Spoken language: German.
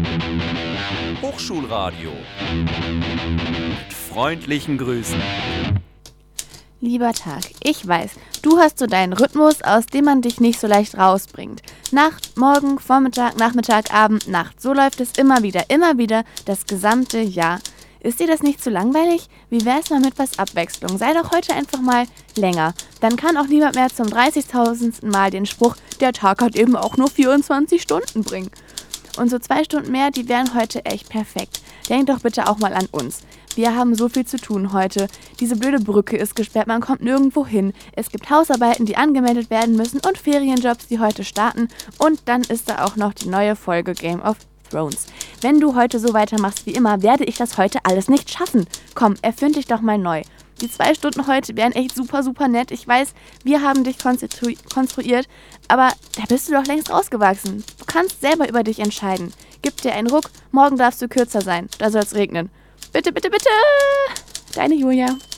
Hochschulradio. Mit freundlichen Grüßen. Lieber Tag, ich weiß, du hast so deinen Rhythmus, aus dem man dich nicht so leicht rausbringt. Nacht, Morgen, Vormittag, Nachmittag, Abend, Nacht. So läuft es immer wieder, das gesamte Jahr. Ist dir das nicht zu langweilig? Wie wär's mal mit was Abwechslung? Sei doch heute einfach mal länger. Dann kann auch niemand mehr zum 30.000. Mal den Spruch, der Tag hat eben auch nur 24 Stunden bringen. Und so 2 Stunden mehr, die wären heute echt perfekt. Denk doch bitte auch mal an uns. Wir haben so viel zu tun heute. Diese blöde Brücke ist gesperrt, man kommt nirgendwo hin. Es gibt Hausarbeiten, die angemeldet werden müssen und Ferienjobs, die heute starten. Und dann ist da auch noch die neue Folge Game of Thrones. Wenn du heute so weitermachst wie immer, werde ich das heute alles nicht schaffen. Komm, erfind dich doch mal neu. Die 2 Stunden heute wären echt super, super nett. Ich weiß, wir haben dich konstruiert, aber da bist du doch längst rausgewachsen. Du kannst selber über dich entscheiden. Gib dir einen Ruck, morgen darfst du kürzer sein. Da soll's regnen. Bitte, bitte, bitte! Deine Julia.